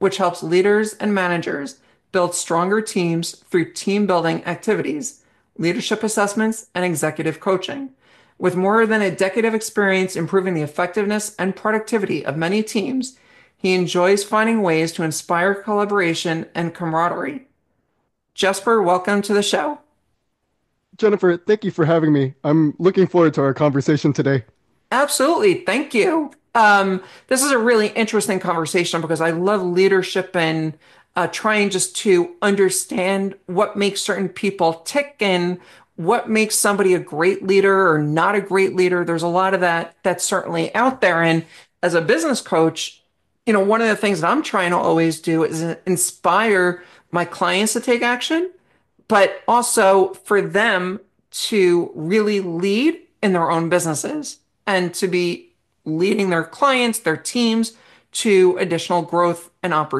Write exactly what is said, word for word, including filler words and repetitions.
which helps leaders and managers build stronger teams through team building activities, leadership assessments, and executive coaching. With more than a decade of experience improving the effectiveness and productivity of many teams, he enjoys finding ways to inspire collaboration and camaraderie. Jesper, welcome to the show. Jennifer, thank you for having me. I'm looking forward to our conversation today. Absolutely. Thank you. Um, this is a really interesting conversation because I love leadership and uh, trying just to understand what makes certain people tick and what makes somebody a great leader or not a great leader. There's a lot of that that's certainly out there. And as a business coach, you know, one of the things that I'm trying to always do is inspire my clients to take action, but also for them to really lead in their own businesses and to be leading their clients, their teams to additional growth and opportunity.